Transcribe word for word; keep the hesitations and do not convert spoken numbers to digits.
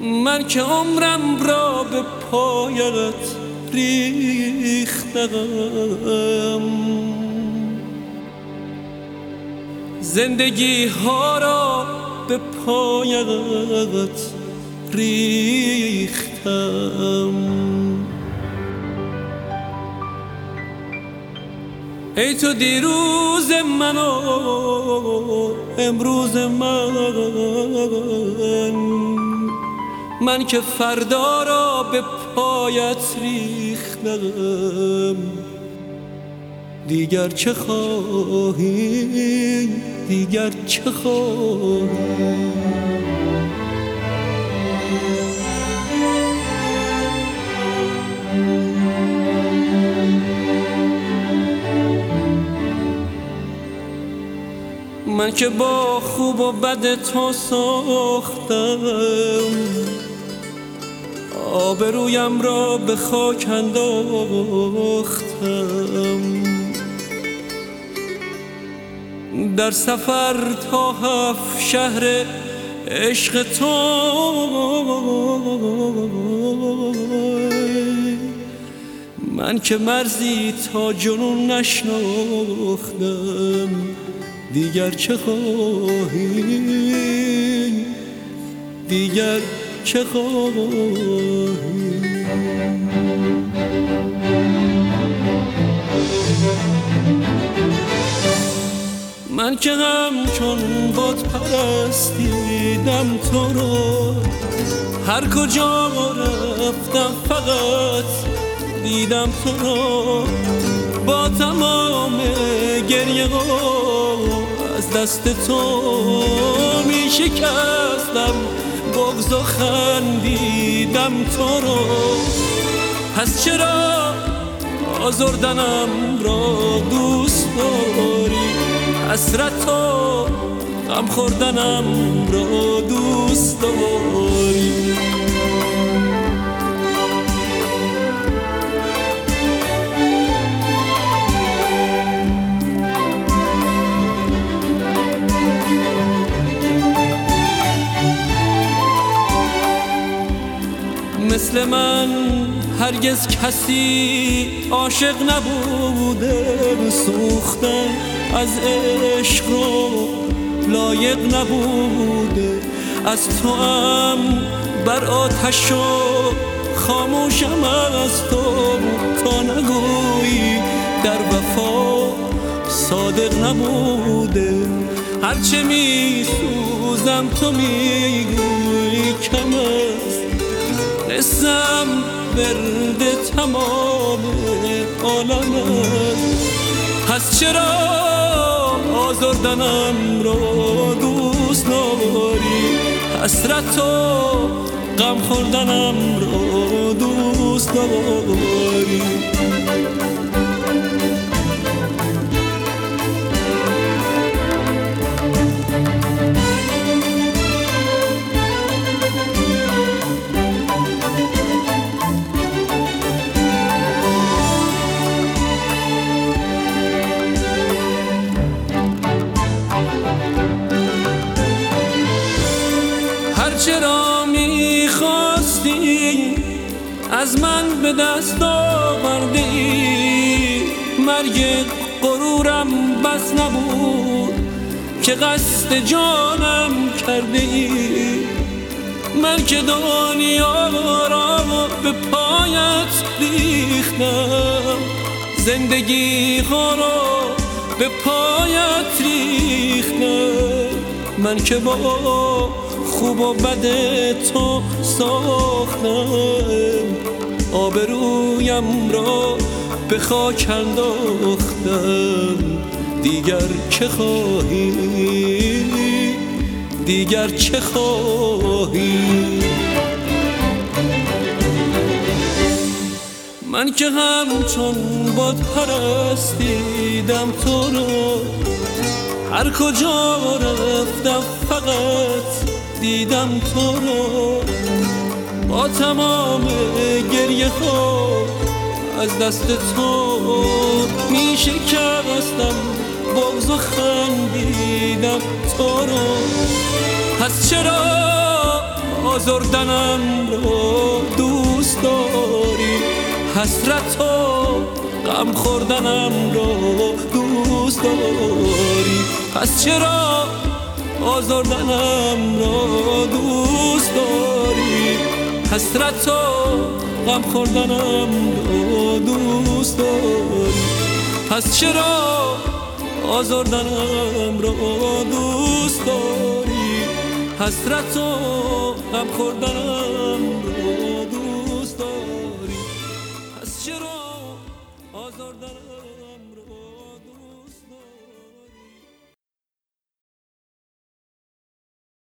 من که عمرم را به پایت ریختم، زندگی ها را به پایت ریختم. ای تو دیروز من و امروز من، من که فردا را به پایت ریختم. دیگر چه خواهی، دیگر چه خواهی؟ من که با خوب و بد تو ساختم، آبرویم را به خاک انداختم. در سفر تا هفت شهر عشق تو، من که مرزی تا جنون نشناختم. دیگر چه خواهی، دیگر چه خواهی؟ من که همچون بت پرستیدم تو رو، هر کجا رفتم فقط دیدم تو رو. با تمام گریه ها از دست تو می شکستم، بغض و خندیدم تو رو. پس چرا آزردنم را دوست داری، حسرت و غم خوردنم را دوست داری؟ مثل من هرگز کسی عاشق نبوده، سوختن از عشق رو لایق نبوده. از تو هم بر آتش و خاموشم از تو، تا نگویی در وفا صادق نبوده. هرچه می سوزم تو میگویی کم است، قسم ورد تمام عالم است. پس چرا آزردنم را دوست داری، حسرت و غم خوردنم را دوست داری؟ چرا میخواستی از من به دست آوردی، مرگ غرورم بس نبود که قصد جانم کرده ای. من که دنیا را به پایت ریختم، زندگی ها را به پایت ریختم. من که با خوب و بد تو ساختم، آبرویم را به خاک انداختم. دیگر چه خواهی، دیگر چه خواهی؟ من که همچون بت پرستیدم تو رو، هر کجا رفتم فقط دیدم تو رو. با تمام گریه ها از دست تو می شکستم، بغض و خندیدم تو رو. پس چرا آزردنم را دوست داری، حسرت و غم خوردنم را دوست داری. پس چرا آزردنم را دوست داری، حسرت و غم خوردنم را دوست داری. پس چرا آزردنم را دوست داری، حسرت و غم خوردنم را دوست داری. پس چرا آزردنم